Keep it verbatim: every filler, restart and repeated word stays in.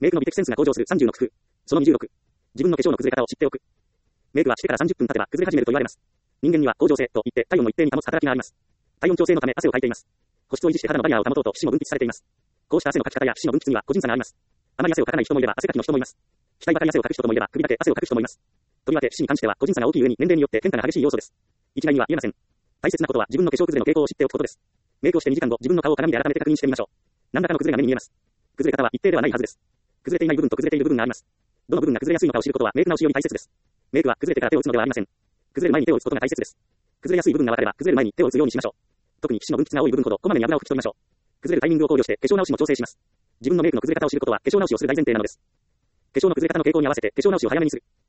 メイクの美的センスが向上するさんじゅうの工夫。そのにじゅうろく。自分の化粧の崩れ方を知っておく。メイクはしてからさんじゅっぷん経てば崩れ始めると言われます。人間には恒常性といって体温を一定に保つ働きがあります。体温調整のため汗をかいています。保湿を維持して肌のバリアを保とうと皮脂も分泌されています。こうした汗のかき方や皮脂の分泌には個人差があります。あまり汗をかかない人もいれば汗かきの人もいます。額ばかり汗をかく人もいれば首だけ汗をかく人もいます。とりわけ皮脂に関しては個人差が大きい上に年齢によって変化が激しい要素です。一概には言えません。大切なことは自分の化粧崩れの傾向を知っておくことです。メイクをしてにじかんご、自分の顔を鏡で改めて確認してみましょう。何らかの崩れが目に見えます。崩れ方は一定ではないはずです。崩れていない部分と崩れている部分があります。どの部分が崩れやすいのかを知ることはメイク直しより大切です。メイクは崩れてから手を打つのではありません。崩れる前に手を打つことが大切です。崩れやすい部分が分かれば崩れる前に手を打つようにしましょう。特に皮脂の分泌が多い部分ほどこまめに油を拭き取りましょう。崩れるタイミングを考慮して化粧直しも調整します。自分のメイクの崩れ方を知ることは化粧直しをする大前提なのです。化粧の崩れ方の傾向に合わせて化粧直しを早めにする。